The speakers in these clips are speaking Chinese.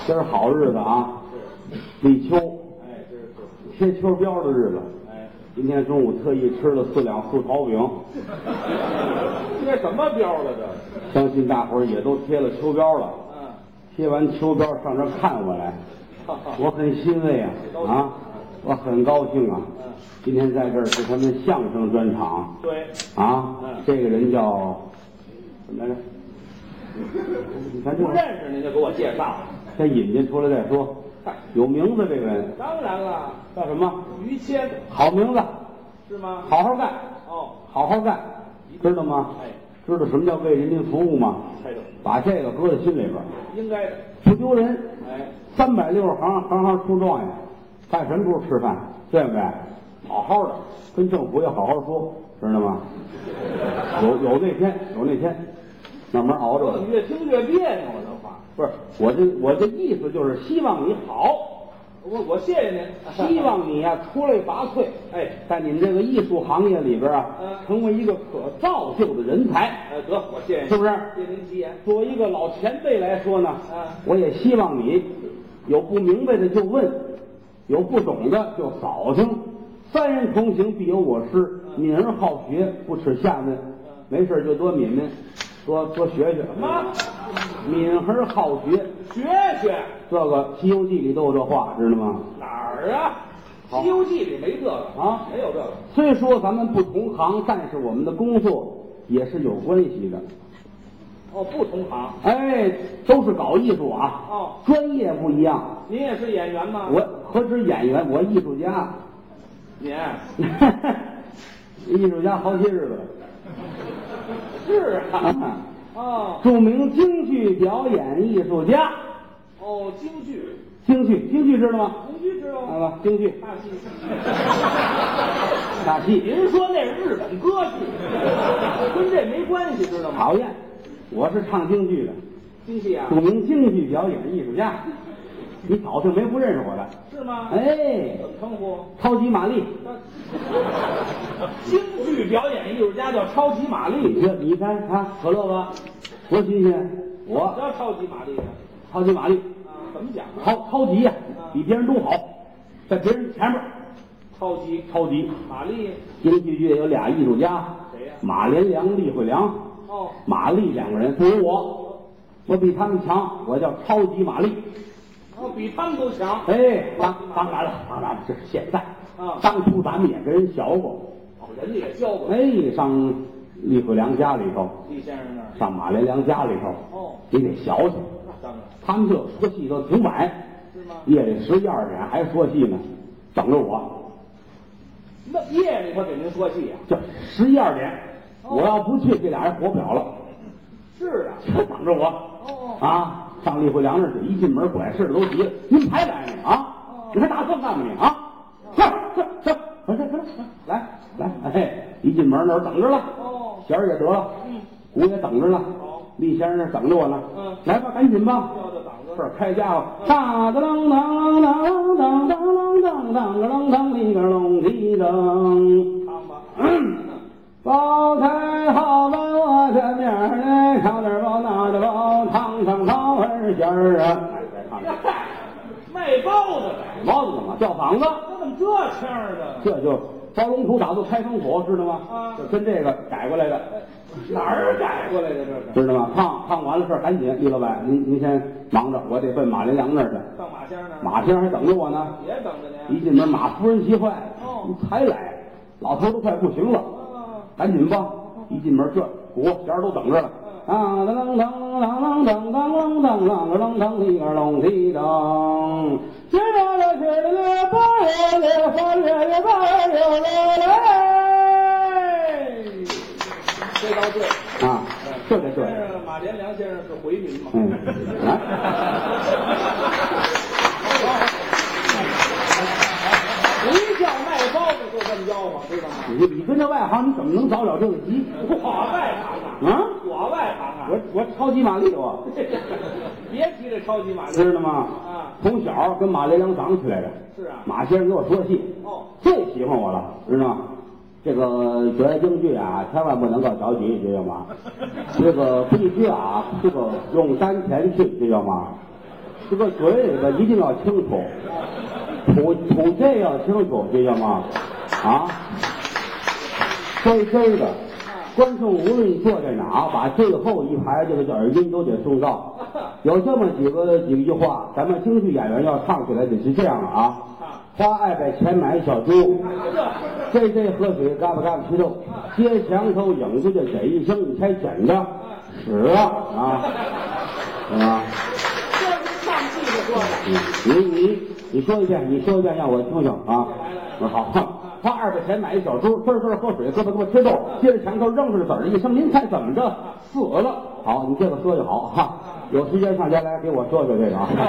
今儿好日子啊，立秋， 哎，这是贴秋膘的日子。 哎， 今天中午特意吃了4两素炒饼， 贴什么标了这？ 相信大伙儿也都贴了秋膘了。 嗯， 贴完秋膘上这儿看我来，我很欣慰啊，我很高兴啊。今天在这儿是他们相声专场。 对。 这个人叫怎么来着？你看这不认识您就给我介绍。 先引进出来再说。有名字这个人。 当然了。 叫什么？ 于谦。 好名字。 是吗？ 好好干。 哦。 好好干，知道吗？ 哎。 知道什么叫为人民服务吗？ 知道。 把这个搁在心里边。 应该的。 不丢人。 哎。 360行，行行出状元，干什么时候吃饭？对不对？好好的，跟政府也好好说，知道吗？有那天，慢慢熬着。 越听越别扭了，这话。 不是我这意思就是希望你好， 我谢谢您， 希望你呀出类拔萃， 哎， 在你们这个艺术行业里边啊，成为一个可造就的人才。 得，我谢谢您， 是不是？ 谢您吉言。 作为一个老前辈来说呢，我也希望你有不明白的就问，有不懂的就扫听。3人同行必有我师，敏而好学，不耻下问。没事就多抿抿，多学学。 什么？ 敏而好学， 学学。 这个《西游记》里都有这话，知道吗？ 哪儿啊？《西游记》里没这个啊， 没有这个。 虽说咱们不同行，但是我们的工作也是有关系的。 哦，不同行。 哎，都是搞艺术啊。 哦， 专业不一样。 您也是演员吗？ 我何止演员，我艺术家。 您艺术家好些日子了。 是啊。哦， 著名京剧表演艺术家。 哦，京剧知道吗？ 京剧知道吗？ 啊，京剧大戏。 大戏。 您说那是日本歌剧，跟这没关系，知道吗？ 讨厌，我是唱京剧的。 京戏啊。 著名京剧表演艺术家。你早就没不认识我的。 是吗？ 哎， 怎么称呼？ 超级玛丽。 京剧表演艺术家叫超级玛丽。 你看啊，可乐吧，多新鲜！我叫超级玛丽啊。 超级玛丽啊？怎么讲啊？ 超级呀，比别人都好，在别人前面。 超级玛丽。 京剧界有俩艺术家。 谁呀？ 马连良、厉慧良。 哦。 马丽2个人不如我比他们强，我叫超级玛丽。 哦，比他们都强。 哎，当然了，这是现在。当初咱们也跟人学过。 哦，人家也教过。 哎，上厉慧良家里头， 厉先生那儿， 上马连良家里头。 哦， 你得学学。 那当然。 他们这说戏都挺晚。 是吗？ 夜里11、2点还说戏呢，等着我。 那夜里头给您说戏啊？ 就11、2点，我要不去，这俩人活不了了。 是啊， 就等着我。 哦。 上厉慧良那儿去，一进门管事的都急了，您才来呢啊？你还打算干嘛你啊？来，哎，一进门那儿等着了。 哦， 弦儿也得了，鼓也等着了。厉先生那等着我呢。来吧，赶紧吧。这儿开家伙，当当当当当当当当当当当里个隆里噔。 唱吧。 包开好了我这面儿，唱点包拿着包，唱包儿弦儿啊。 卖包子呗。 包子干嘛？吊嗓子。 那怎么这腔儿的？ 这就包龙出打斗开封火，知道吗？就跟这个改过来的。 哪儿改过来的这是？ 知道吗？唱完了事儿赶紧，厉老板，您先忙着，我得奔马连良那儿去。 上马仙那儿。 马仙还等着我呢。 也等着您。 一进门，马夫人急坏了。 哦。 你才来，老头都快不行了。赶紧吧！一进门，这鼓弦儿都等着了。啊，当当当当当当当当当当当里个隆里当，接着了是了八月的8月8月来。 这倒对啊，这才对。 马连良先生是回民嘛？ 来。 一叫卖包子就这么吆喝，知道吗？ 你跟这外行，你怎么能着了这个急？ 我外行啊！我外行啊！ 我超级玛丽我。 别提这超级玛丽， 知道吗？ 啊， 从小跟马连良长起来的。 是啊。 马先生给我说戏。 哦。 最喜欢我了，知道吗？这个学京剧啊，千万不能够着急，知道吗？这个必须啊，这个用丹田去，知道吗？ 这个嘴里边一定要清楚，吐这要清楚，知道吗？啊，乖乖的，观众无论你坐在哪，把最后一排这个耳音都得送到。有这么几句话，咱们京剧演员要唱起来得是这样啊。花200钱买小猪，这喝水嘎巴嘎巴吃肉，接墙头影子就这一声，你才真的死了啊！是吧？ 这是唱戏的说的。 你说一遍，让我听听啊！好，花200钱买一小猪，滋喝水，胳膊吃肉，接着墙头扔出去，子一声，您猜怎么着？死了。好，你这个说就好哈。有时间上家来给我说这个啊。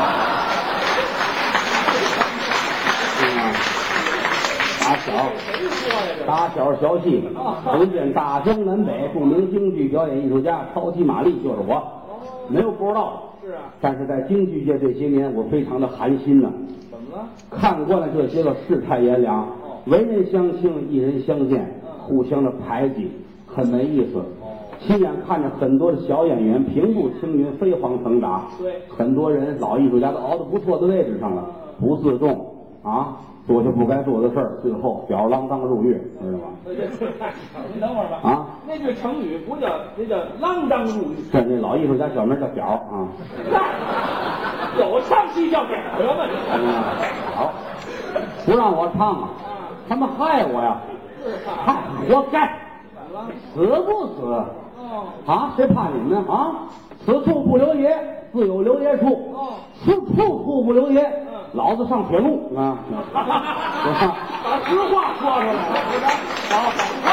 打小小戏，福建大江南北著名京剧表演艺术家超级玛丽就是我，没有不知道的。 是啊， 但是在京剧界这些年，我非常的寒心呢。 怎么了？ 看惯了这些个世态炎凉，为人相轻，一人相见，互相的排挤，很没意思。亲眼看着很多的小演员平步青云，飞黄腾达。 对， 很多人老艺术家都熬到不错的位置上了，不自重啊。做些不该做的事儿，最后吊儿郎当入狱，知道吗？ 你等会儿吧。 啊， 那句成语不叫，那叫锒铛入狱。 这那老艺术家小名叫表啊。 有唱戏叫表了吗？ 好，不让我唱啊，他们害我呀，害活该。死不死？啊，谁怕你们啊？此处不留爷，自有留爷处。此处不留爷。老子上铁路啊！ 把实话说出来了，好，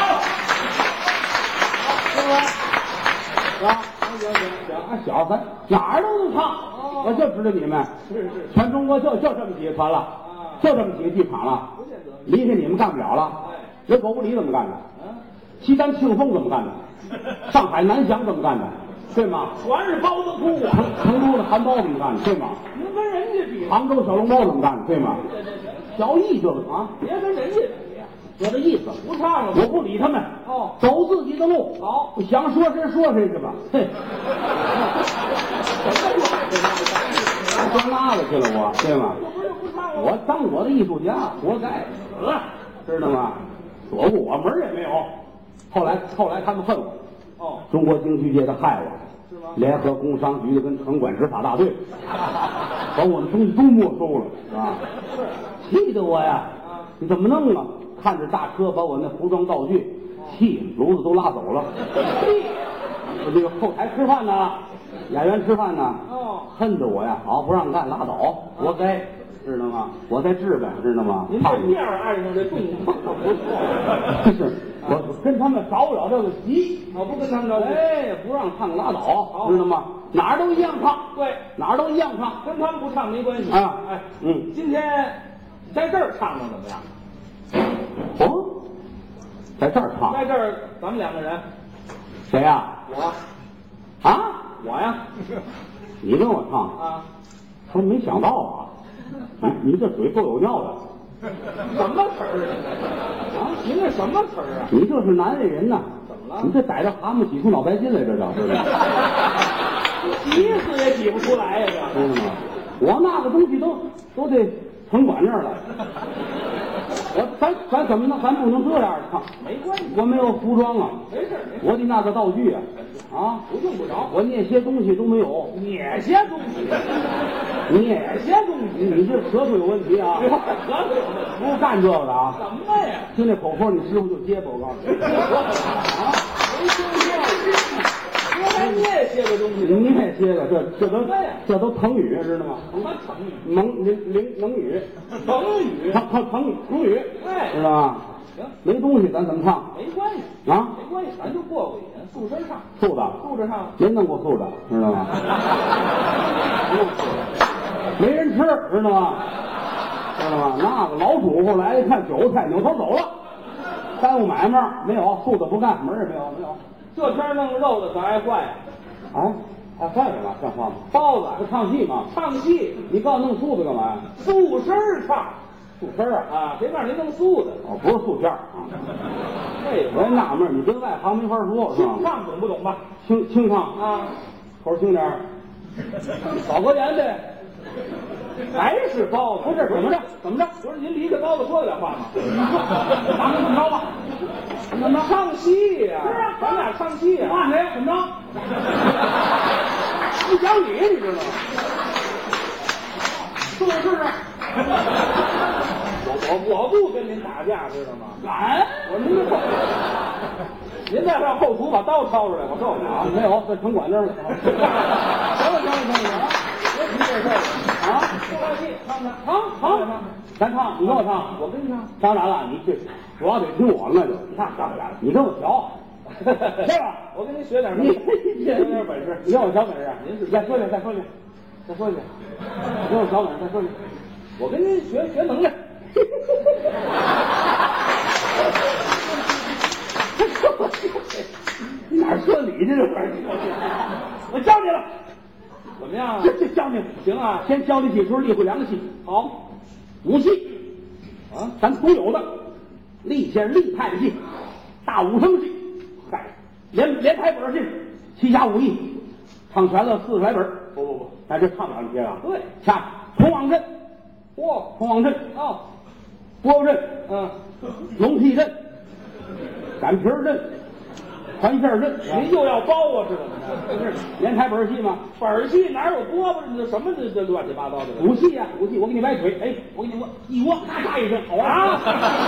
是不是？ 啊，行，小子哪儿都能唱，我就知道你们是， 全中国就这么几个团了，就这么几个剧场了，离开你们干不了了。人狗不理怎么干的？西单庆丰怎么干的？上海南翔怎么干的？对吗？ 全是包子铺啊！ 成都的韩包怎么干的？对吗？ 您跟人家比， 杭州小笼包怎么干的？对吗？小艺这个啊， 别跟人家比呀， 我的意思不唱了， 我不理他们。走自己的路。 好， 想说谁说谁去吧。嘿，装拉了去了我，对吗？我当我的艺术家，活该死，知道吗？躲过我门也没有。后来他们恨我。中国京剧界的害我。 是吗？ 联合工商局的跟城管执法大队，把我的东西都没收了，是吧？气得我呀！你怎么弄啊？看着大车把我那服装道具、气炉子都拉走了。我这个后台吃饭呢，演员吃饭呢，恨得我呀！好不让干拉倒，活该，知道吗？我在治呗，知道吗？ 您这面儿按上这动作不错。 是。我跟他们着不了这个急， 我不跟他们着急， 不让唱拉倒，知道吗？哪儿都一样唱， 对， 哪儿都一样唱， 跟他们不唱没关系啊。 今天在这儿唱的怎么样？ 哦，在这儿唱， 在这儿咱们2个人， 谁呀？ 我， 啊， 我呀， 你跟我唱啊？ 说没想到啊，你这嘴够有尿的。 什么词儿啊？您这什么词儿啊？ 你这是难为人呐！ 怎么了？ 你这逮着蛤蟆挤出脑白金来，这叫知道吗？ 挤死也挤不出来呀，这知道吗？我那个东西都得城管这儿了。咱怎么能？咱不能这样唱？ 没关系， 我没有服装啊。 没事， 我的那个道具啊， 不用不着。 我那些东西都没有。 哪些东西？哪些东西？ 你这舌头有问题啊！不是干这个的啊！ 什么呀？ 听这口风，你师傅就结巴，我告诉你。啊， 没听过。原来你也些个东西， 你也些个，这都成语，知道吗？ 什么成语？ 能语， 成语， 成语，知道吗？ 行， 没东西咱怎么唱？ 没关系啊， 没关系，咱就过过瘾，素身上， 素的， 素着上， 您弄过素的，知道吗？没人吃，知道吗？知道吗？那个老主妇来一看韭菜，扭头走了，耽误买卖，没有素的不干，门也没有，没有。 这天弄肉的可爱坏呀！ 还坏什么？像话吗？ 包子不唱戏吗？ 唱戏， 你告诉弄素的干嘛呀？ 素身唱， 素身啊！谁让您弄素的？ 不是素片啊。我也纳闷，你跟外行没法说，是吧？ 清唱懂不懂吧？ 清唱啊， 口轻点儿，少搁盐呗。 还是包子？ 不是怎么着？怎么着？ 不是您离着包子说得了话吗？ 咱们怎么着吧？怎么唱戏呀？ 是啊， 咱俩唱戏呀？ 骂谁？怎么着？不讲理，你知道吗？说试试。 我不跟您打架，知道吗？ 敢？ 我您再上后厨把刀掏出来，我受不了。 没有，在城管这儿了。行了啊！别提这事儿了啊！ 唱戏，唱不唱？ 好，咱唱，你跟我唱， 我跟你唱。 当然了，你这主要得听我了，那就那当然了， 你跟我学，对吧？ 我跟您学点什么？ 你学点本事。 你看我小本事， 您是再说一遍，你跟我小本事，再说一遍。 我跟您学能耐。 哪说理去这玩意儿？我教你了， 怎么样？ 这教你行啊， 先教你几出立会良的戏。 好， 武戏啊， 咱独有的立先立派的戏，大武生戏，嗨，连台本戏，七侠五义，唱全了40来本。 不， 咱这唱不了这些啊。 对， 唱铜王阵， 嚯， 铜王阵哦， 饽阵，龙替阵，擀皮阵，团线阵， 您又要包啊，是怎么着？ 不是连台本戏吗？ 本戏哪有饽饽？这什么这乱七八糟的？ 武戏呀，武戏，我给你崴腿，哎，我给你握一握，咔嚓一声，好啊！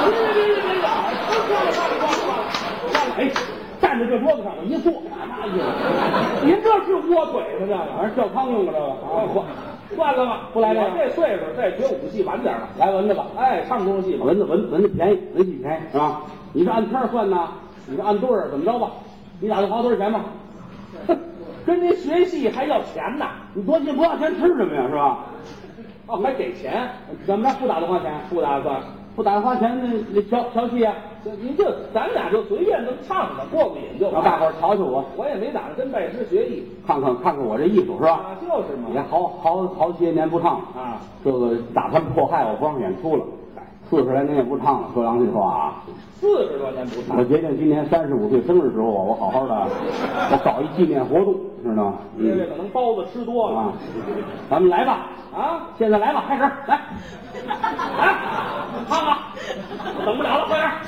别，哎，站在这桌子上，我一坐，咔嚓一声， 您这是窝腿吗？这个反正吊汤用的这个啊， 算了吧， 不来这个我这岁数再学武戏晚点了。 来文的吧， 哎，唱东戏吧， 文的便宜，文戏便宜是吧？你是按天算呢，你是按对儿怎么着吧？你打算花多少钱吧？ 跟您学戏还要钱呢？ 你多进不要钱吃什么呀？是吧？ 哦，还给钱？ 怎么着？不打算花钱？ 不打算。 不打算花钱，那瞧戏啊？ 您咱俩就随便能唱唱，过个瘾就。 让大伙儿瞧瞧我， 我也没打算跟拜师学艺， 看看我这艺术是吧？ 啊，就是嘛。 你看好些年不唱啊， 这个打算迫害我不让演出了，40来年也不唱了。说良心话啊 ，40多年不唱。 我决定今年35岁生日时候啊，我好好的，我搞一纪念活动，知道吗？ 因为可能包子吃多了啊，咱们来吧啊！ 现在来吧，开始来，唱吧，我等不了了，快点，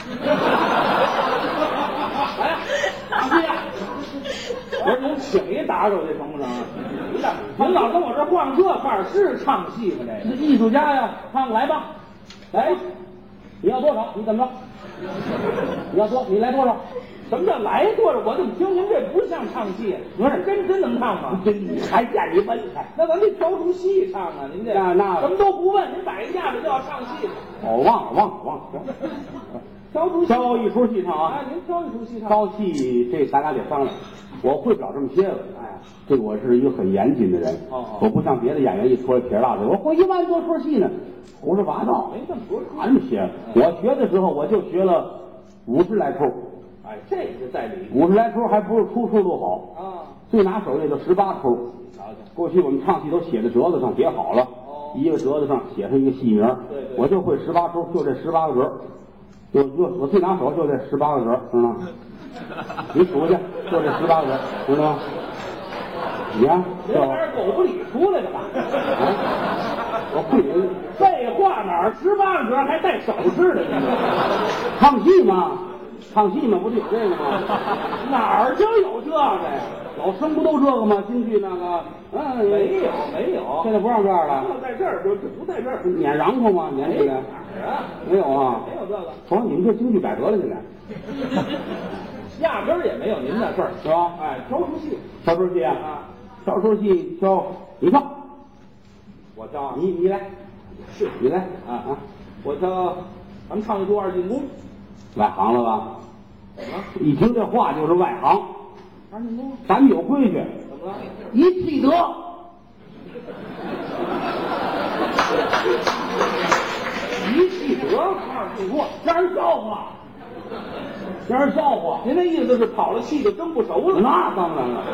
来呀，唱戏呀！ 我说您请一打手去成不成？您老跟我这晃这范儿是唱戏吗？这是艺术家呀，唱来吧，来，你要多少？你怎么着？你要多，你来多少？ 什么叫来多少？我怎么听您这不像唱戏？ 不是真能唱吗？ 你还见你问还？ 那咱得挑出戏唱啊！您这那什么都不问，您摆个架子就要唱戏。 哦，忘了，挑一出戏唱啊！ 您挑一出戏唱。 挑戏这咱俩得商量，我会不了这么些个。哎，这个我是一个很严谨的人。我不像别的演员一说撇大嘴，我会1万多出戏呢，胡说八道， 没这么说。 哪那么些？我学的时候我就学了50来出。 哎，这是在理 50来出，还不是出都好啊。 最拿手也就18出。过去我们唱戏都写在折子上叠好了，一个折子上写上一个戏名。 对， 我就会18出，就这18个格。我最拿手就这18个格，知道吗？你数去，就这18个格，知道吗？你看， 这玩意儿狗不理出来的吧？ 我会你废话，哪儿18个格还带手势的？ 唱戏吗？唱戏吗？不就有这个吗？ 哪儿就有这个呀？ 老生不都这个吗？京剧那个， 没有， 现在不让这样了。 在这儿不在这儿， 撵瓤头吗？撵起来？没有啊， 没有这个。 瞅你们这京剧改革了，现在压根儿也没有您的事儿， 是吧？ 哎，挑出戏， 挑出戏啊，挑出戏挑，你挑， 我挑啊， 你来， 是你来啊，我挑，咱们唱一出二进宫， 外行了吧？ 怎么了？ 一听这话就是外行。 二进宫， 咱们有规矩， 怎么了？ 一气得， 一气得二进宫， 让人笑话，让人笑话。 您那意思是跑了气就蒸不熟了？ 那当然了，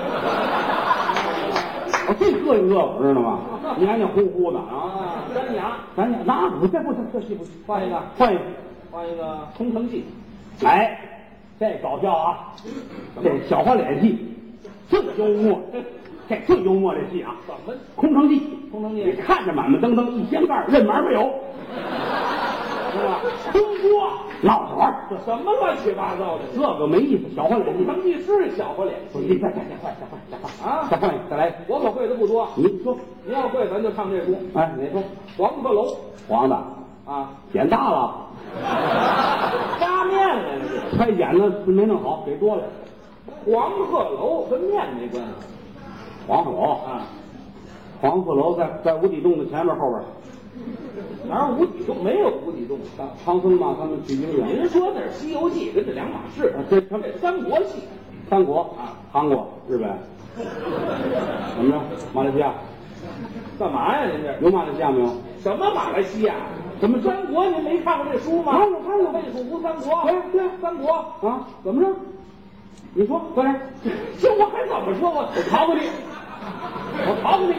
我最膈应这个，知道吗？黏黏糊糊的啊，粘牙， 那不这戏不行， 换一个， 换一个空城计。 来，这搞笑啊！这小花脸戏最幽默， 这最幽默这戏啊， 怎么空城计？ 空城计你看着满满登登，一掀盖任门没有， 是吧？ 空锅闹着玩， 这什么乱七八糟的？ 这个没意思，小换脸戏。 空城计是小花脸戏你再换啊！ 再换，再来。 我可会的不多。 你说， 您要会，咱就唱这出。 哎，你说， 黄鹤楼黄的啊， 剪大了， 发面来了这。 快剪的没弄好，给多了。 黄鹤楼跟面没关系黄鹤楼啊， 黄鹤楼在无底洞的前面后边。 哪有无底洞？没有无底洞。 唐僧嘛，他们取经去。 您说那是《西游记》，跟这两码事。 这三国戏， 三国啊， 韩国、日本，怎么着？马来西亚干嘛呀？您这有马来西亚没有？ 什么马来西亚？ 怎么三国？您没看过这书吗？ 看过看过魏蜀吴三国。 对， 三国啊，怎么着？你说，快点！ 这我还怎么说？我逃过你，我逃过你！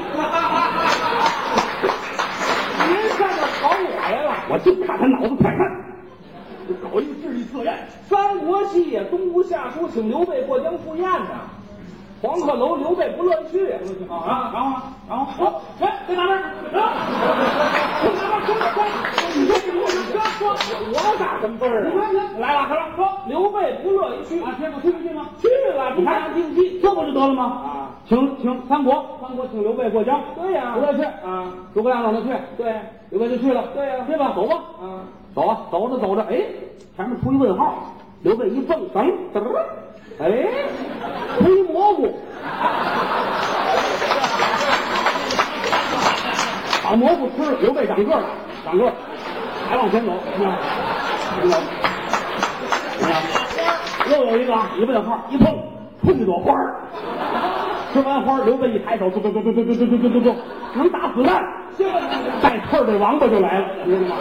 您上这考我来了？ 我就看他脑子快看，搞一个智力测验。 三国戏呀，东吴下书请刘备过江赴宴呢。黄鹤楼刘备不乐意去啊，然后说，哎，在哪边？我打什么分儿啊？来了，说刘备不乐意去啊，我去不去吗？ 去了，不让竞技， 这不就得了吗？ 啊， 请三国请刘备过江， 对呀， 不乐意去啊， 诸葛亮让他去， 对， 刘备就去了， 对呀， 去吧，走吧， 啊， 走啊，走着走着，哎，前面出一问号，刘备一蹦，噔，哎，黑蘑菇，把蘑菇吃了，刘备长个了，长个，还往前走，又有一个一问号，一碰出一朵花儿，吃完花儿，刘备一抬手，嘟，能打子弹，带刺儿的王八就来了，你知道吗？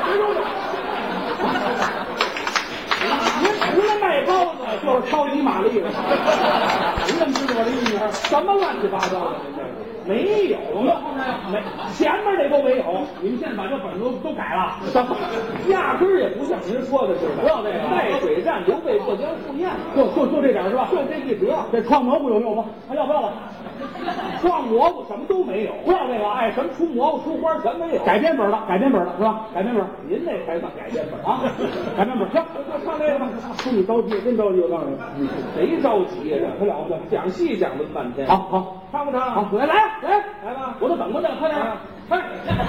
您除了卖包子就是超级玛丽了， 你怎么知道我的意思？ 什么乱七八糟的？您这是没有了，没前面这都没有。 你们现在把这本子都改了， 什么？压根儿也不像您说的似的。 不要这个带水战，刘备过江赴宴， 就这点是吧？ 就这一折。 这创蘑菇有用吗？还要不要了？ 撞蘑菇什么都没有， 不要这个， 哎，什么出蘑菇出花全没有。 改编本了是吧？改编本， 您那才算改编本啊！改编本，行， 就唱这个吧。 说你着急，真着急，我告诉你， 谁着急呀？ 可了不得， 讲戏讲了半天。 好， 唱不唱？ 好，来吧， 我都等着呢，快点， 快！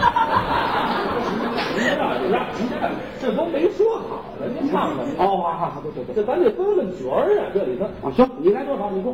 这都没说好了，您唱什么？ 哦，好，对， 这咱得分分角儿啊，这里头。 啊，行，你来多少你说。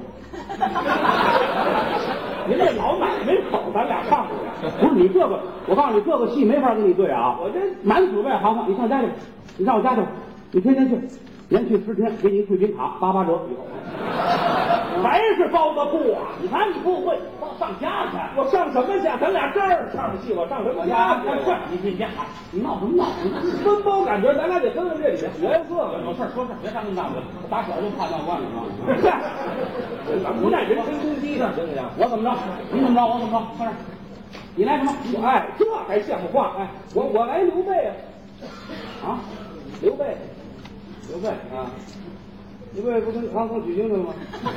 您这老奶奶口，咱俩唱不了。 不是你这个，我告诉你，这个戏没法跟你对啊！ 我这满纸外行话，你上家去，你上我家去，你天天去，连续10天，给你退金卡88折。 还是包子铺啊！ 你看你不会，上家去， 我上什么家？咱俩这儿唱戏，我上什么家去？ 你别喊，你闹什么闹？ 分包感觉，咱俩得分分这里的角色。 有事说事，别上那么大嘴，打小就怕闹惯了是吧？咱不带人身攻击的，行不行？ 我怎么着？你怎么着？我怎么着？快点，你来什么？ 哎，这还像话？哎，我来刘备啊，刘备啊。 刘备不跟唐僧取经去了吗？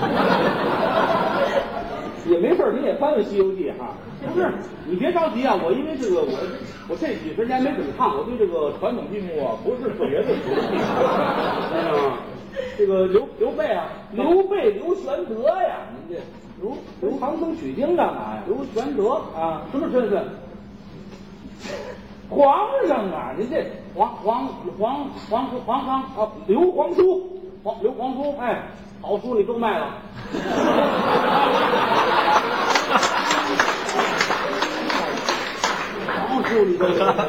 也没事，你也翻翻《西游记》哈。 不是，你别着急啊！我因为这个，我这几十年没怎么唱，我对这个传统剧目啊不是特别的熟悉。这个刘备啊， 刘玄德呀，您这刘唐僧取经干嘛呀？ 刘玄德啊， 什么身份？ 皇上啊，您这皇上啊，刘皇叔。 刘皇叔，哎，好书你都卖了。好书你都卖了。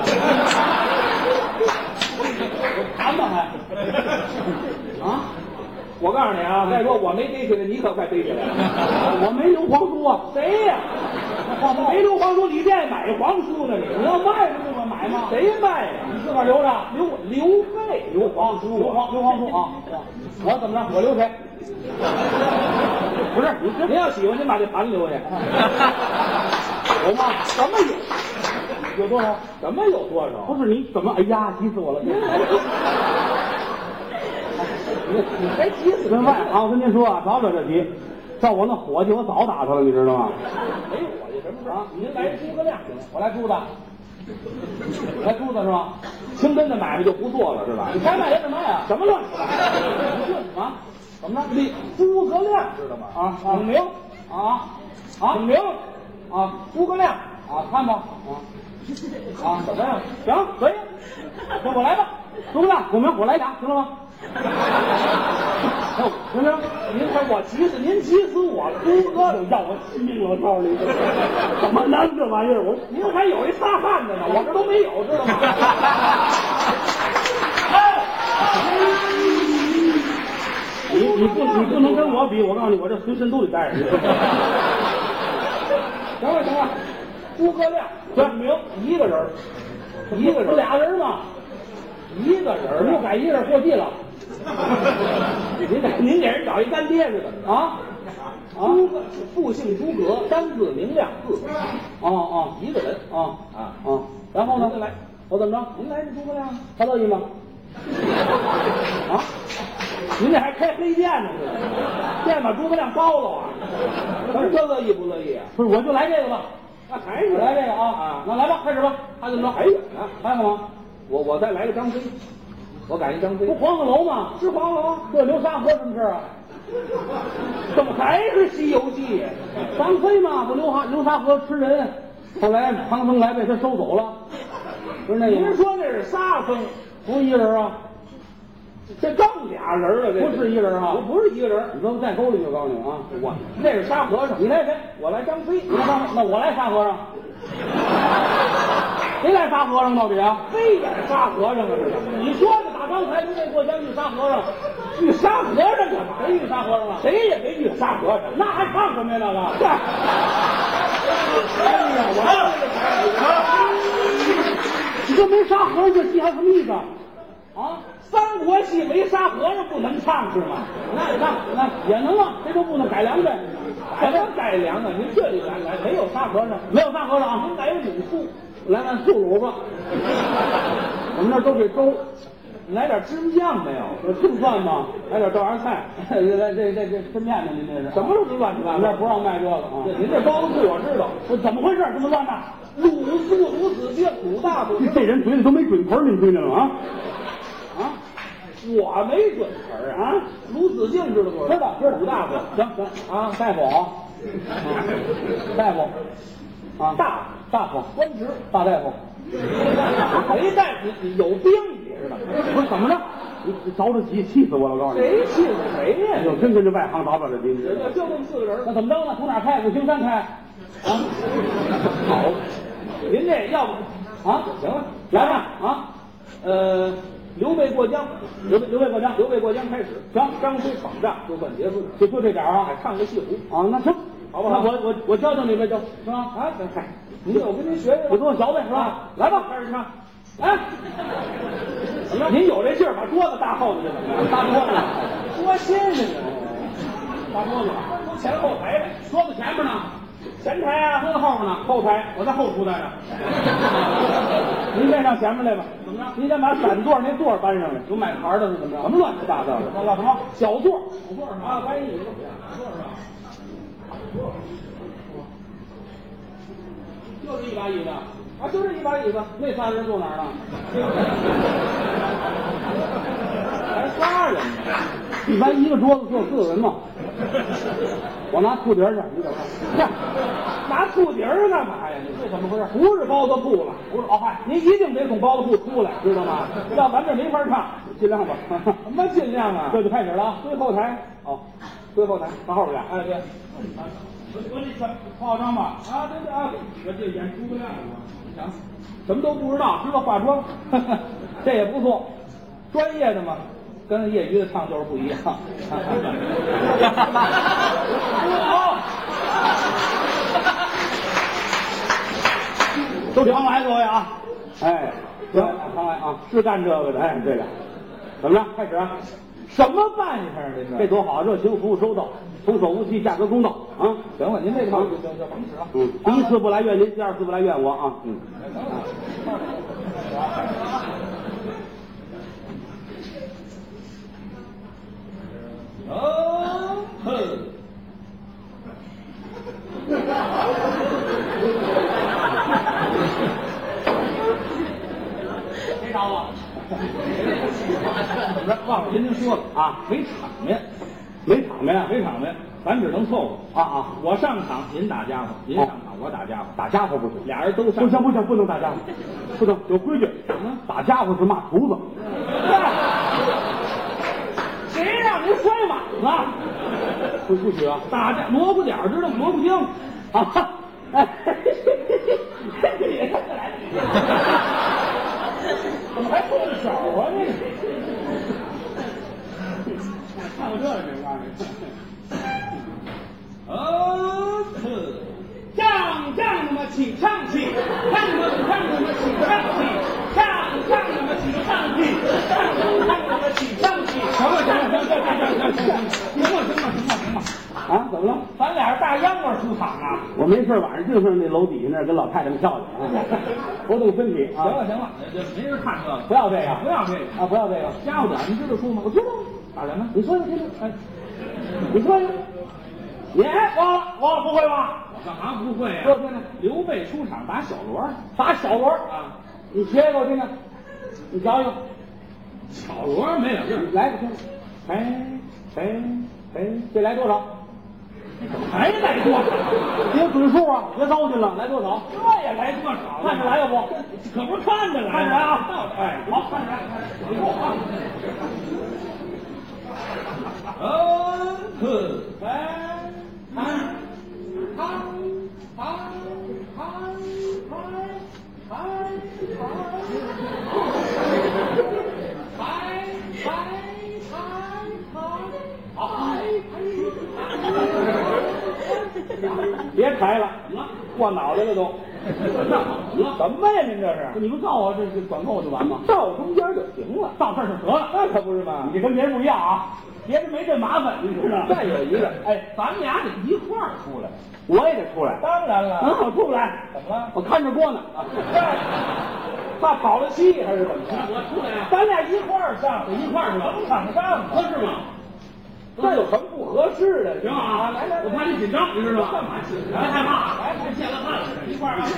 我谈吧还。啊！ 我告诉你啊，再说我没逮起来，你可快逮起来了。 我没刘皇叔啊， 谁呀？ 没刘皇叔，你这买皇叔呢？你要卖不就买吗？ 谁卖呀？ 你自个儿留着。 刘备， 刘皇叔啊！我怎么着？我留谁？不是您要喜欢，您把这盘留下。 有吗？ 什么有？ 有多少？ 什么有多少？ 不是你怎么？哎呀，急死我了！ 你还急死跟外行跟您说啊，着这急。 照我那伙计，我早打他了，你知道吗？ 没伙计什么事啊？您来诸葛亮行，我来朱子，来朱子是吧？清真的买卖就不做了是吧？ 你该卖也得卖啊！ 什么乱七八糟啊？怎么着？你诸葛亮知道吗？ 姓名姓名诸葛亮看吧怎么样？ 行，可以，那我来吧。诸葛亮，孔明，我来俩，行了吗？行不行？ 您看我急死您急死我了，诸葛要我性命了，我告诉你，怎么能这玩意儿？ 您还有一擦汗的呢，我这都没有，知道吗？ 你不能跟我比，我告诉你，我这随身都得带着。 行了，诸葛亮姓名一个人， 俩人嘛， 一个人又改一个人过继了。 您给人找一干爹似的诸葛复姓诸葛，单字明亮字，一个人然后呢？ 来， 我怎么着？ 您来这诸葛亮， 他乐意吗？ 您这还开黑店呢是吧？现把诸葛亮包了啊？他是乐意不乐意啊？ 不是，我就来这个吧。 那还是来这个那来吧，开始吧。还怎么着？ 还远呢？ 还干嘛？ 我再来个张飞，我改一张飞。 不黄鹤楼吗？ 是黄楼， 这流沙河什么事啊？ 怎么还是《西游记》呀？ 张飞嘛，不流沙河吃人，后来唐僧来被他收走了。不是那您说那是沙僧， 不是一人啊？ 这更俩人了，这不是一人啊？ 不是一个人。 你说在沟里，我告诉你啊， 我那是沙和尚， 你来谁？ 我来张飞。 你来张飞，那我来沙和尚。谁来沙和尚到底啊？ 非演沙和尚啊！这个你说的打刚才没过江遇沙和尚， 遇沙和尚干嘛？ 谁遇沙和尚了？ 谁也没遇沙和尚， 那还唱什么呀？那个？ 哎呀， 你这没沙和尚这戏还什么意思啊？ 三国戏没沙和尚不能唱是吗？ 那也能啊，这都不能改良呗。 怎么改良啊？您这里来没有沙和尚， 没有沙和尚啊， 您来卤素， 来碗素卤吧。我们那都给粥， 来点芝麻酱没有？ 这么算吗？ 来点豆芽菜， 这抻面呢？您这是什么都是乱七八糟。 我们这不让卖这个啊。 您这包子铺我知道， 怎么回事？这么乱呢？ 鲁肃、鲁子敬、鲁大夫， 这人嘴里都没准盆，您听见了吗？ 我没准词啊。鲁子敬知道不？ 知道。 鲁大夫， 行大夫啊，大夫大夫， 官职大大夫。 谁大夫？你有病你知道吗？ 不是怎么着？你着着急，气死我了！我告诉你， 谁气死谁呀？ 哎呦，真跟这外行打不了这拼。 就这么4个人， 那怎么着呢？从哪开？五行山开。 好，您这要不行了，来吧刘备过江， 刘备过江， 刘备过江开始， 行， 张飞闯战就算结束， 就这点啊， 唱个戏胡那行， 好不好？ 那我教教你呗，是吧？ 嗨，我跟您学学， 你跟我学呗，是吧？ 来吧，开始唱。您有这劲儿，把桌子搭后头去怎么样？ 搭桌子， 多新鲜啊！ 搭桌子， 都前后台的， 桌子前面呢， 前台啊， 桌子后面呢， 后台， 我在后厨待着。您先上前面来吧，怎么着？您先把散座那座搬上来，有买牌的是怎么着？什么乱七八糟的？那叫什么？小座是吧？ 搬椅子， 座是吧？就是一把椅子就是一把椅子， 那仨人坐哪儿呢？ 还仨人呢。 一般一个桌子坐4个人嘛。我拿醋碟去，你等看。 拿醋碟儿干嘛呀？你这怎么回事？ 不是包子铺了， 不是嗨， 您一定得从包子铺出来，知道吗？要咱这没法唱， 尽量吧。 什么尽量啊？ 这就开始了啊！ 追后台，追后台， 到后边去。 对。 我这化妆吧。 对我这演诸葛亮， 你想什么都不知道，知道化妆，这也不错，专业的嘛，跟业余的唱就是不一样。 都常来各位啊！哎，行，常来啊，是干这个的。哎，这个怎么着？开始啊！ 什么办法？ 这多好，热情服务周到，童叟无欺，价格公道啊！ 行了，您这套就甭使了。 第一次不来怨您，第二次不来怨我啊！ 忘了跟您说了啊， 没场面， 没场面啊， 没场面，咱只能凑合啊！ 我上场，您打家伙；您上场，我打家伙。 打家伙不行， 俩人都上。 不行，不能打家伙，不能有规矩。 怎么？ 打家伙是骂厨子。 谁让您摔碗了？ 不许啊！ 打架蘑菇点儿知道吗？蘑菇精啊！哎， 怎么还动手啊？看过这个没玩儿？上那么起上去，上那么起上去，上那么起上去，上那么起上去。行了， 啊，怎么了？ 咱俩是大秧歌出场啊！ 我没事，晚上净上那楼底下那儿跟老太太们跳去啊，活动身体啊。 行了，这没人看这个， 不要这个， 不要这个啊，不要这个。 家伙点，你知道书吗？ 我知道， 打人呢？ 你说听听，哎，你说呀，你忘了，不会吧？ 我干嘛不会呀？ 说听听， 刘备出场打小锣， 打小锣啊！ 你学给我听听，你瞧瞧， 小锣没有， 你来个听，这来多少？ 还来多少？ 别准数啊，别糟践了，来多少？ 这也来多少？ 看着来要不？ 可不是看着来， 看着来啊！ 哎， 好，看着来，你给我啊！别抬了，过脑袋了都。 什么呀？您这是？ 你不照我这管够就完吗？ 到中间就行了， 到这儿就得了， 那可不是嘛。 你这跟别人不一样啊，别人没这麻烦，你知道？ 再有一个，哎，咱们俩得一块儿出来。 我也得出来。 当然了， 我出不来。 怎么了？ 我看着锅呢。 怕跑了戏还是怎么着？ 我出来啊！ 咱俩一块儿上， 一块儿是吧？ 能场上合适吗？ 这有什么不合适的？ 行啊， 来， 我怕你紧张，你知道吗？ 干嘛紧张？ 别害怕， 来，见了汗了， 一块儿啊！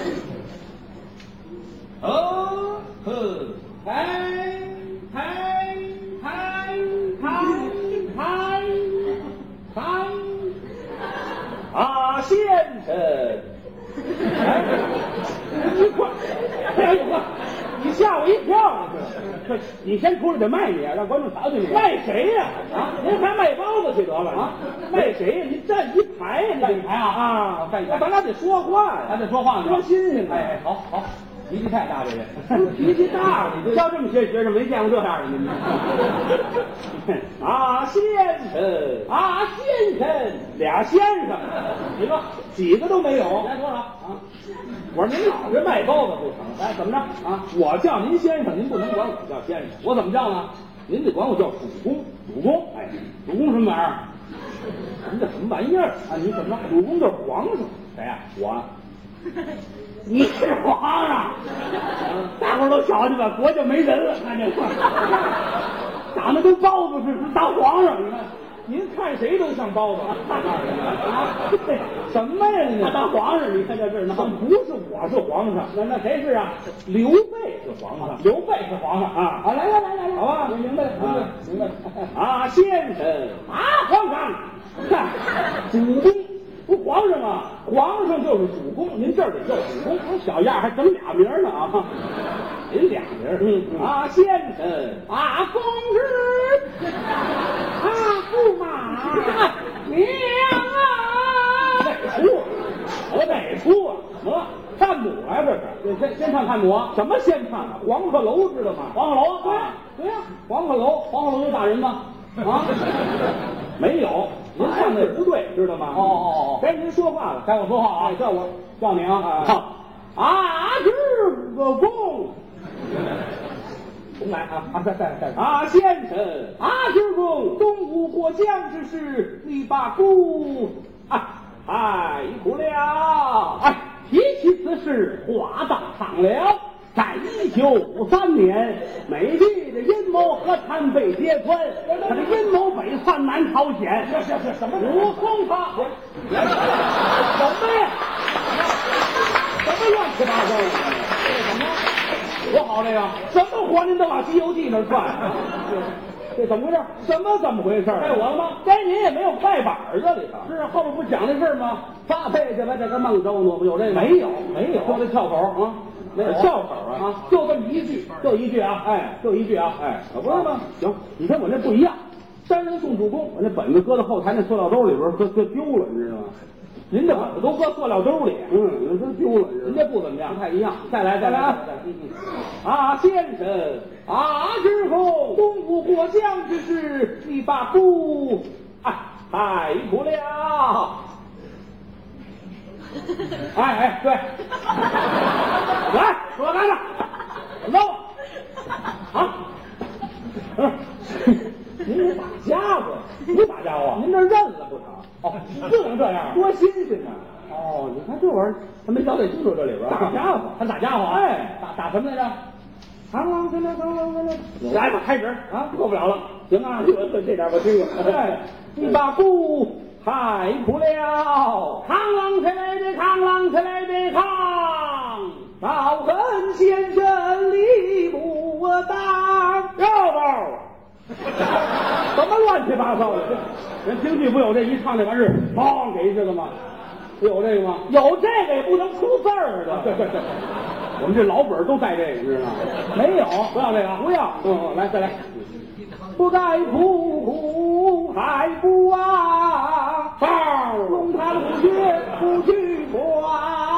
先生，一块儿，哎呦呵，你吓我一跳！ 这你先出来得卖你，让观众瞧瞧你。 卖谁呀？ 啊， 您还卖包子去得了啊？ 卖谁呀？您站一排呀？ 站一排啊站一排咱俩得说话呀， 还得说话呢， 多新鲜！ 哎，好，脾气太大，这人脾气大，你教这么些学生没见过这样的，您先生，俩先生， 你说几个都没有。 来多少啊？ 我说您老是卖包子不成？ 来怎么着啊？ 我叫您先生，您不能管我叫先生， 我怎么叫呢？ 您得管我叫主公。 主公，哎，主公什么玩意儿？ 您这什么玩意儿啊？你怎么着？ 主公就是皇上。 谁呀？ 我。 你是皇上，大伙儿都瞧见吧，国家没人了，看见吗？长得跟包子似的，当皇上，你看， 您看谁都像包子。 什么呀？你当皇上，你看这闹， 不是我是皇上， 那谁是啊？ 刘备是皇上， 刘备是皇上啊！啊，来， 好吧， 你明白了，明白了啊，先生啊，皇上， 主公。 不皇上啊， 皇上就是主公，您这儿得叫主公。 小样还整俩名呢啊！ 您俩名啊，先生啊，公子啊，驸马娘啊， 哪出啊？什么探母啊？这是先唱探母， 什么先唱啊？黄鹤楼知道吗？ 黄鹤楼对呀， 黄鹤楼有打人吗？啊， 没有。您唱的不对，知道吗？ 哦， 该您说话了， 该我说话啊！叫你啊！知个公， 重来啊！ 再啊，先生知公， 东吴过江之时，你把姑太苦了。 哎，提起此事，话到长了。在1953年，美帝的阴谋和谈被揭穿，他的阴谋北窜南朝鲜， 是什么？ 武松他什么呀？什么乱七八糟的？ 什么？多好这个， 什么活您都往《西游记》那儿转？ 这怎么回事？怎么回事？该我了吗？该您也没有快板这里头。是后边不讲这事儿吗？发配去了这个孟州呢，不有这个？没有，就这窍口啊。没有窍口啊，就这么一句，就一句啊，哎，就一句啊，哎，可不是吗？行，你看我这不一样，山人送主公，我那本子搁到后台那塑料兜里边，搁丢了，你知道吗？您这本子都搁塑料兜里，都丢了。您这不怎么样，不太一样。再来啊！啊，先生啊，之后东吴过江之事，你把姑逮捕了。哎，对，来，说干了，走啊！您这打家伙，不打家伙，您这认了不成？哦，不能这样，多新鲜呐！哦，你看这玩意儿，他没交代清楚这里边打家伙，还打家伙？哎，打什么来着？螳螂飞来，螳螂飞来，来吧，开始啊！过不了了，行啊，这点我听过。哎，你把姑逮捕了，螳螂飞来的，螳螂飞来的螳，老恨先生理不当，绕道。怎么乱七八糟的？人京剧不有这一唱这完事，砰给一下子吗？不有这个吗？有这个也不能出字儿的。对，我们这老本都带这个，知道吗？没有，不要这个，不要。来再来。不该苦还不忘，龙潭虎穴不去光。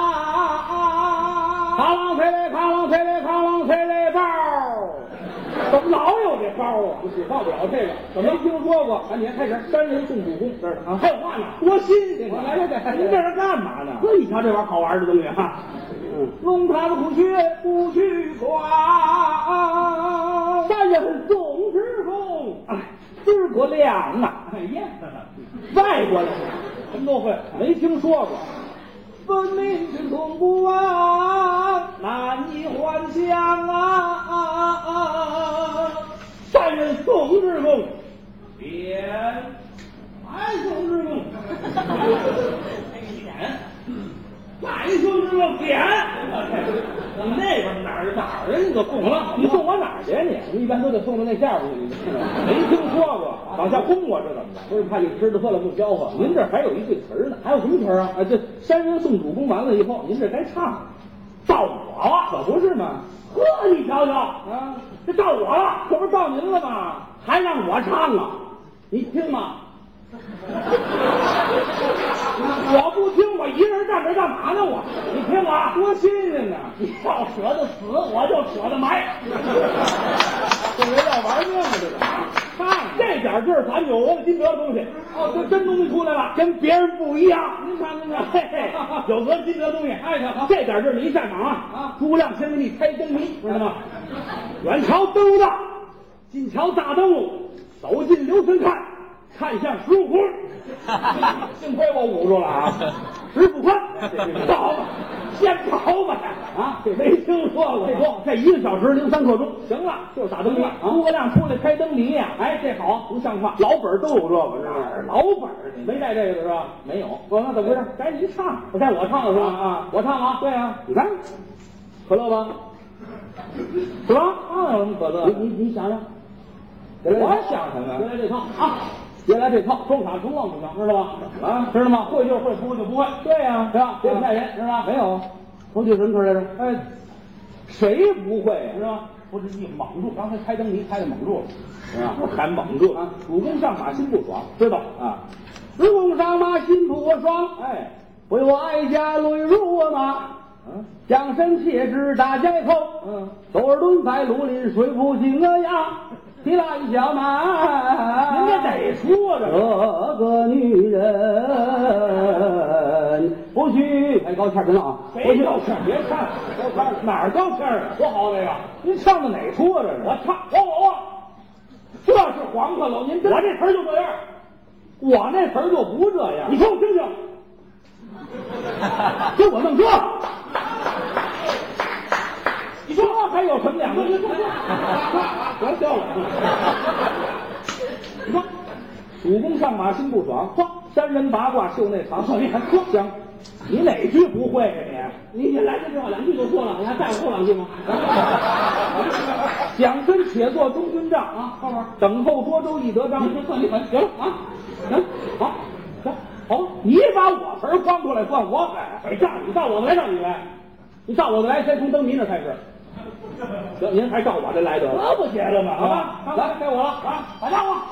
螳螂飞来，螳螂飞来，螳螂飞来包。怎么老有这包啊？不是，报不了这个，怎么没听说过？赶紧开始，山人送主公，这是啊，还有话呢，多新鲜！来，您这是干嘛呢？这一瞧这玩意儿好玩的东西哈。龙潭虎穴不去光，山人送之公，诸葛亮啊，呀，外国人什么都会，没听说过。分明是同不忘，难以还乡啊！山人宋之公，贬，宋之公，宋之公贬。那么那边哪儿人就供了？你送我哪儿去？你一般都得送到那下边去。没听说过，往下供我是怎么着？不是怕你吃的喝了不消化。您这还有一句词儿呢，还有什么词儿啊？这山人送主公完了以后，您这该唱，到我了，可不是吗？呵，你瞧瞧啊，这到我了，可不是到您了吗？还让我唱啊？你听吗？我不听，我一人站这干嘛呢？你听我，多新鲜呢！你要舍得死，我就舍得埋。这人要玩命了，这个啊，这点劲儿，咱有额的金德的东西哦，这真东西出来了，跟别人不一样。您看，嘿嘿，有额金德的东西，哎，这点劲儿，你一上场啊，诸葛亮先给你开灯谜，知道吗？远瞧灯笼大，近瞧大灯笼，走近留神看。看向石虎，幸亏我捂住了啊！石虎宽，跑吧，先跑吧啊！这没听说过，这1个小时03刻钟，行了，就是打灯谜。诸葛亮出来开灯谜呀！哎，这好，不像话，老本都有这个，是吧？老本没带这个是吧？没有。那怎么回事？该你唱，该我唱了是吧？啊，我唱啊！对啊，你看，可乐吧？是吧？有什么可乐？你想想，我想什么？原来这套啊！原来这套装傻充愣不行，知道吗？啊，知道吗？会就会，不会就不会。对呀，是吧？别骗人，是吧？没有，头句什么词来着？哎，谁不会是吧？不是一蒙住，刚才开灯谜开的蒙住了，是吧？喊蒙住啊！主公上马心不爽，知道啊？主公上马心不爽，哎，为我哀家泪如我马。将身切至大街头，走儿蹲在绿林水不进呀。提拉一小马，人家得说着这个女人不许太高腔真啊！谁高腔？别唱高腔，哪儿高腔啊？多好这个！您唱的哪出啊？这是我唱，我，这是黄鹤楼。您我这词儿就这样，我那词儿就不这样。你说我听听，给我弄这。你说还有什么两个？别笑了。你说，主公上马心不爽，山人八卦袖内藏。你看，想你哪句不会呀你来这句话2句就过了，你还带我后2句吗？蒋申且作中军帐啊，后面等候涿州易得章。你说算你狠，行了啊，行好，行好，你把我词儿框出来算我狠，你照我的来，照你来，你照我的来，先从灯谜那开始。行，您还照我这来得了，不写了吗？好吧，来该我了啊，打仗了。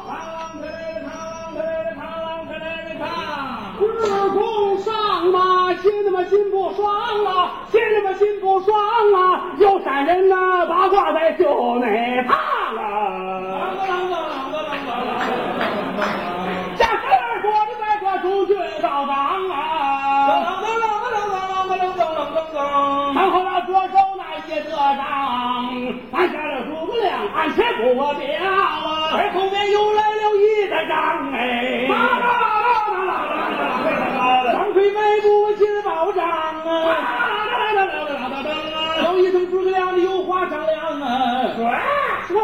日公上马，心他妈心不爽啊，心他妈心不爽啊！有山人呐，八卦在袖内藏啊！下身儿说的在这诸军道上啊！看好了左手那些得章，按下了诸葛亮，俺且不表啊！而后面又来了一个章哎！张飞迈步进宝帐啊！有一声诸葛亮的有话商量啊！说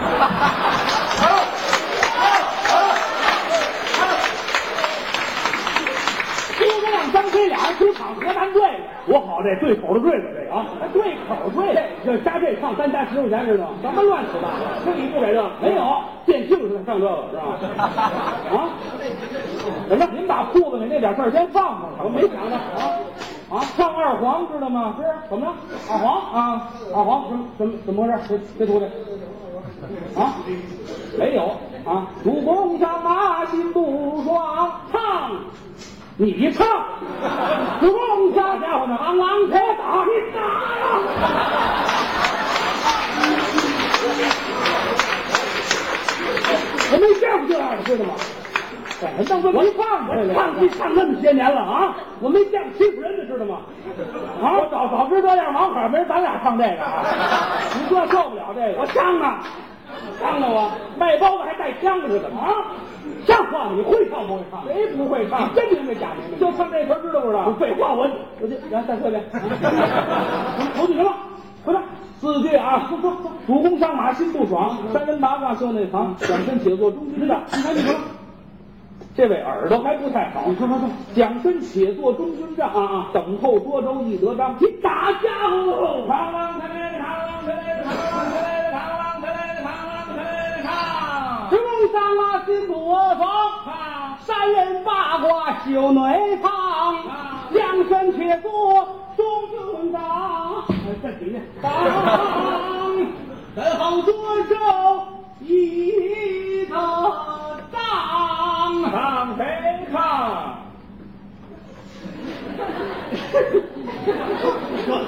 诸葛亮、张飞俩人出场河南队的，多好这对口的对子这啊，对口对，这加这上3加10块钱知道吗？什么乱七八糟，这你不给这没有？电竞似的上这个是吧？啊？什么？您把裤子里那点事儿先放放，我没想着啊！上二黄知道吗？是怎么着？二黄啊，二黄怎么回事？谁徒弟？啊？没有啊！主公上马心不爽，唱你唱，主公下家伙呢？昂昂开打你打呀！我没见过这样的，知道吗？我当做没放过来了，唱戏唱那么些年了啊，我没见过欺负人的，知道吗？啊，我早知这样王可没人咱俩唱这个啊！你这受不了这个，我呛啊，呛了我卖包子还带枪的似的啊！像话吗？你会唱不会唱？谁不会唱？你真明白假明白？就唱这词知道不知道？废话，我来再说一遍。头句什么？快点！4句啊！说，主公上马心不爽，山人八卦袖内藏，蒋申且作中军帐。你看你说。这位耳朵还不太好，你说，蒋申且作中军帐啊，等候涿州易得章。你打家伙！主公上马心不爽，山人八卦袖内藏，蒋申且作中军帐。这几遍，等候涿州易得章。唱谁唱？说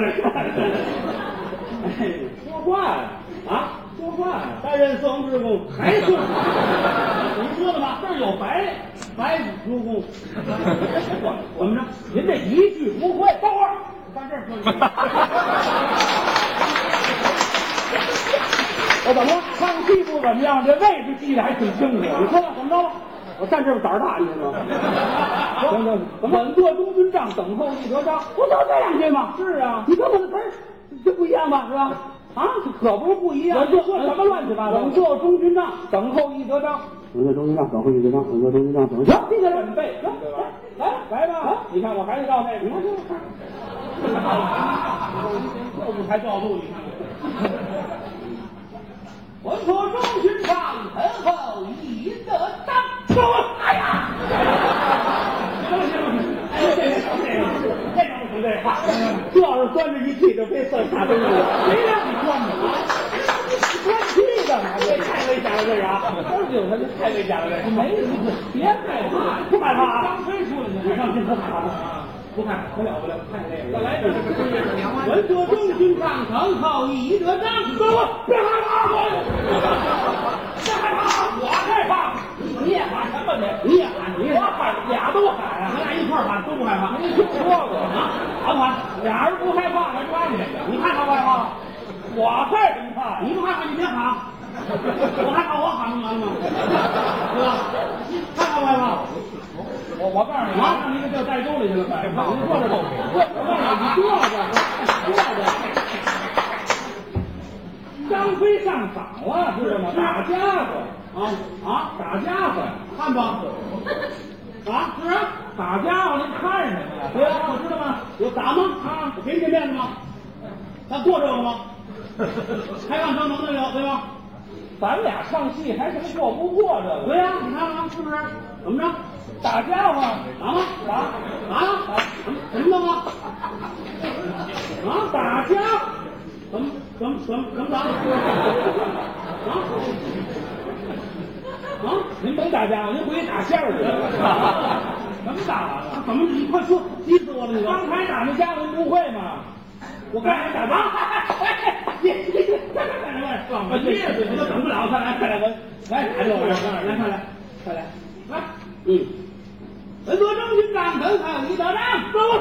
惯了啊！说惯了，担任司王之功还说你说的吧？这儿有白主公，怎么着？您这一句不会，等会儿站这儿说。我怎么了？唱戏不怎么样，这位置记得还挺清楚。你说吧，怎么着吧？我站这儿胆儿大，你知道吗？行，稳坐中军帐，等候易得章，不就这2句吗？是啊，你跟我的词儿这不一样吧？是吧？啊，可不一样。我就说什么乱七八糟？稳坐中军帐，等候易得章。稳坐中军帐，等候易得章。稳坐中军帐，等候。行，接下来准备，来吧！你看我还是照那个，你看，这舞台调度，你看。稳坐中军帐，等候易得章。哎呀！这话，这要是端着一气就非算啥东西了，谁让你端的？端气干嘛？这太危险了，这个啊！他这太危险了，这没意思，别害怕，不害怕啊！刚推出来的，你放心，不害怕啊！不看，可了不了，太累了。再来这个，稳坐中军帐，等候易得章。别害怕，别害怕，我害怕。你也喊什么你也喊，我喊，俩都喊啊！咱俩一块喊都不害怕。你听说过啊？喊不喊？俩人不害怕，咱抓你。你害怕不害怕？我害什么怕？你不害怕你别喊，我害怕我喊不完吗？对吧？害怕不害怕？我告诉你啊，让你给这带沟里去了，你坐这，你坐着。张飞上场了，知道吗？打家伙打家伙，看吧，是不是？ 打家伙您看什么呀？对啊，我知道吗？有打吗？啊，我给你这面子吗？咱过这个吗？还让张能的有对吧？咱俩唱戏还什么过不过这个？对呀、你看看是不是？怎么着？打家伙打吗？打怎么弄啊？啊，打架？怎么打？您甭打架，您回去打线儿去。怎么打完了？怎么？你快说，急死我了！你刚才打那家伙您不会吗？我刚才打架，你我都等不了，快来，来打这个，来，快来，本座中军长，等还有一道让，走，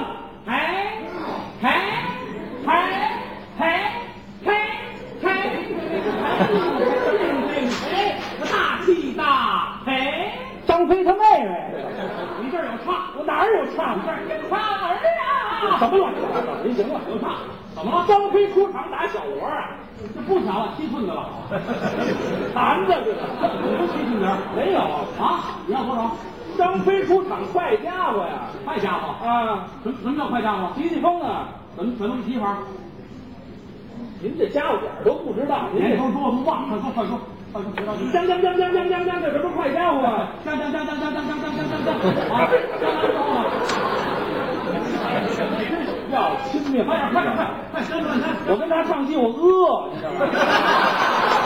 大气大， 张飞他妹妹， 你这儿有唱，我哪儿有唱？这儿有唱儿啊！ 什么乱七八糟？您行了， 有唱，怎么了？张飞出场打小锣啊？这不巧了，7寸的了，弹着这个，你不7寸点没有啊？你要多少？张飞出场，快家伙呀！快家伙啊！什么叫快家伙？急急风啊！怎么急法？您这家伙点都不知道，您这都说不忘，快说！将，这什么快家伙啊？将啊！要亲命！快点！我跟他唱戏，我饿，你知道吗？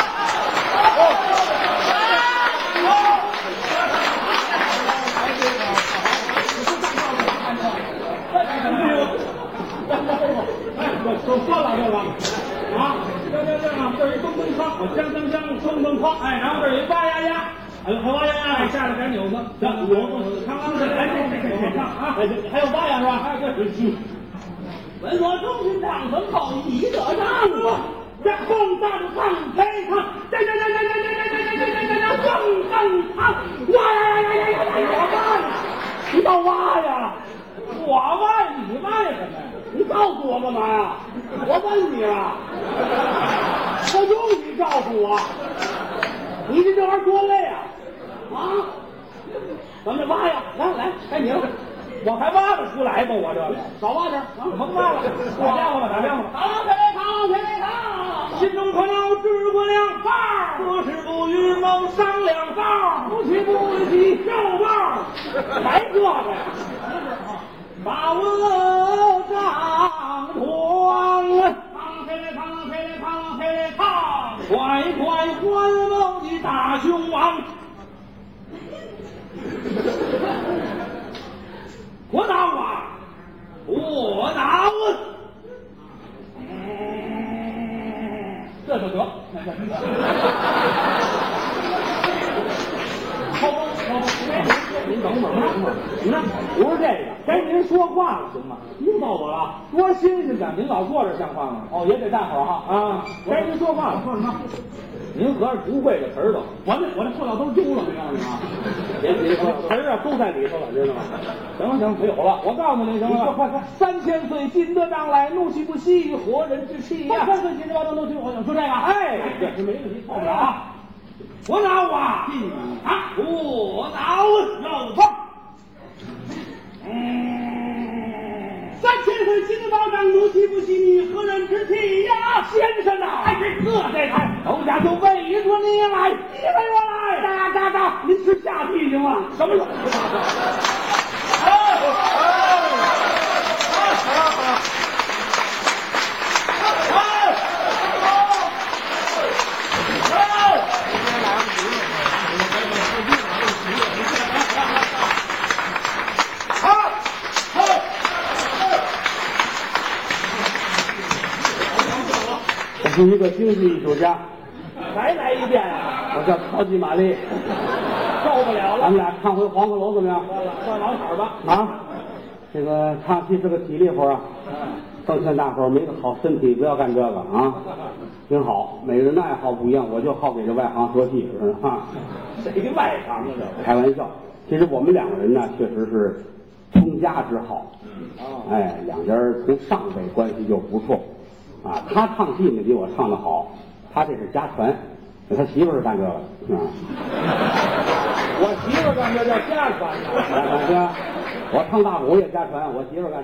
说算了这个啊，这儿一咚咚哐，我将咚咚哐，然后这儿一哇呀呀，哇呀呀，下来点扭子，行，扭子，唱啊，还有哇呀是吧？对，本座中军长曾后一得仗，这轰炸的放飞唱，哇呀！你倒挖呀！我挖你挖呀什么呀？你告诉我干嘛呀？我问你了，我用你告诉我，你这玩意儿多累啊！啊，咱们挖呀，来，该你了，我还挖得出来吗？我这少挖点啊，甭挖了，打家伙了，扛！心中可恼治过两道，做事不与谋商两道，不气肉棒，来这个呀！把我张狂，扛！快还我的大雄王！我打啊！这就得。您等会儿，你看，不是这个，该您说话了，行吗？又到我了，多新鲜的！您老坐这像话吗？哦，也得站会儿哈啊！该您说话了，说什么？您合着不会这词儿都，我这塑料都丢了，我告诉你啊！别词儿啊都在里头了，知道吗？行，没有了，我告诉你，行了，快！3000岁金得上来，怒气不息，活人之气呀！3000岁金得上来，怒气，我说这个，这是没问题，错不了啊！我拿啊，我拿肉棒。3000岁金保障，怒气不息，你何人之气呀？先生呐，这台头家就围着你来，你围我来，打！您吃下地行吗？什么？我是一个京剧艺术家，再来一遍啊！我叫超级玛丽，受不了了。咱们俩唱回黄鹤楼怎么样？算老场吧。啊，这个唱戏是个体力活啊。奉劝大伙儿没个好身体，不要干这个啊。挺好，每个人的爱好不一样，我就好给这外行说戏啊。谁外行啊？这开玩笑。其实我们两个人呢，确实是通家之好。哎，两家从上辈关系就不错。啊，他唱戏呢比我唱的好，他这是家传，他媳妇是干这个，我媳妇干这叫家传， 我唱大鼓也家传，我媳妇干。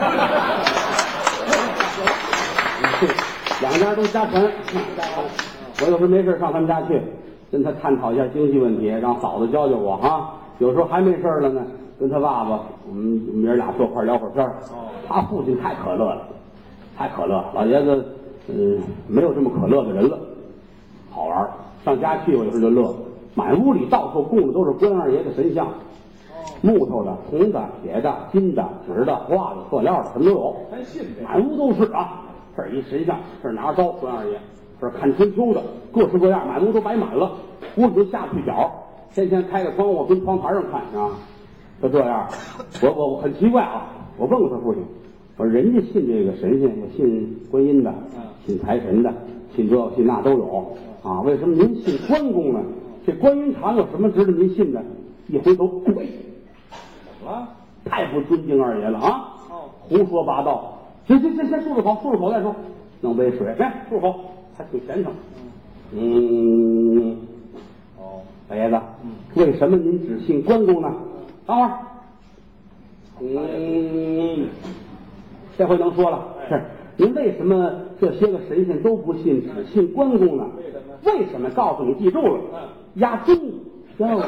两家都家传。我有时没事上他们家去，跟他探讨一下经济问题，让嫂子教教我啊。有时候还没事了呢，跟他爸爸，我们爷俩坐块聊会儿天。他父亲太可乐了，太可乐了，老爷子没有这么可乐的人了，好玩。上家去我有时候就乐，满屋里到处供的都是关二爷的神像，木头的、铜的、铁的、金的、纸的、画的、塑料的，什么都有，满屋都是啊。这儿一神像，这儿拿着刀，关二爷。这看春秋的，各式各样，满屋都摆满了，屋里都下不去脚。天天开个窗户，跟窗台上看啊，就这样。我很奇怪啊，我问过他父亲，我说人家信这个神仙，我信观音的，信财神的，信这信那都有啊，为什么您信关公呢？这观音堂有什么值得您信的？一回头，跪，怎么了？太不尊敬二爷了啊！胡说八道！行，先漱漱口再说。弄杯水，来漱口。还挺虔诚。老爷子，为什么您只信关公呢？等会儿。这回能说了。是您为什么这些个神仙都不信，只信关公呢？为什么？告诉你，记住了。压中，知道吗？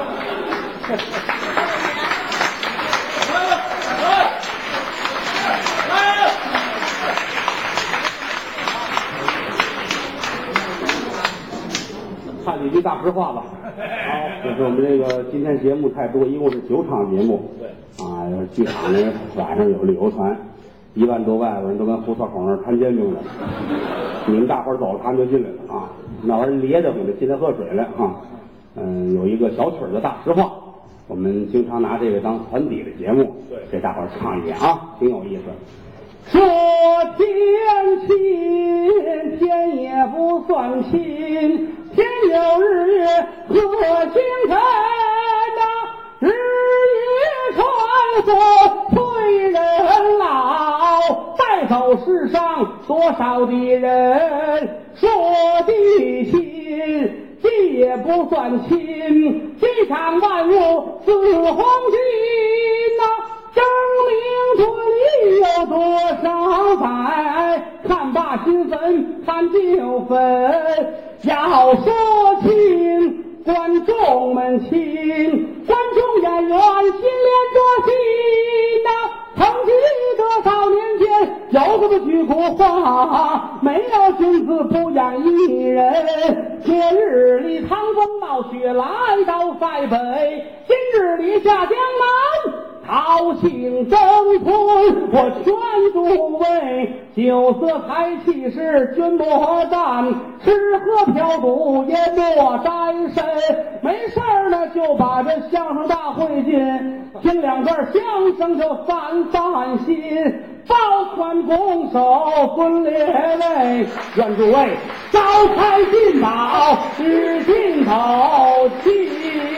看几句大实话吧。好，这是我们这个今天节目太多，一共是9场节目。对。啊，剧场呢晚上有旅游团，1万多外国人都跟胡同口那儿摊煎饼的。你们大伙儿走了，他们就进来了啊。那玩意儿咧的，我们进来喝水来啊。有一个小曲儿的大实话，我们经常拿这个当团体的节目，对，给大伙儿唱一遍啊，挺有意思。说天亲，天也不算亲，天有日月和星辰呐，日月穿梭催人老，带走世上多少的人。说地亲，地也不算亲，地上万物似黄金呐，争名夺利有多少载，看罢新坟看旧坟。要说亲，观众们亲，观众演员心连着心呐。曾记得早年间有这么句古话，没有君子不养艺人。节日里趟风冒雪来到塞北，今日里下江南讨庆征婚。我劝诸位，酒色财气是君莫沾，吃喝嫖赌也莫沾身。没事儿呢，就把这相声大会进，听2段相声就散散心。抱拳拱手尊列位，愿诸位招财进宝，日进斗金。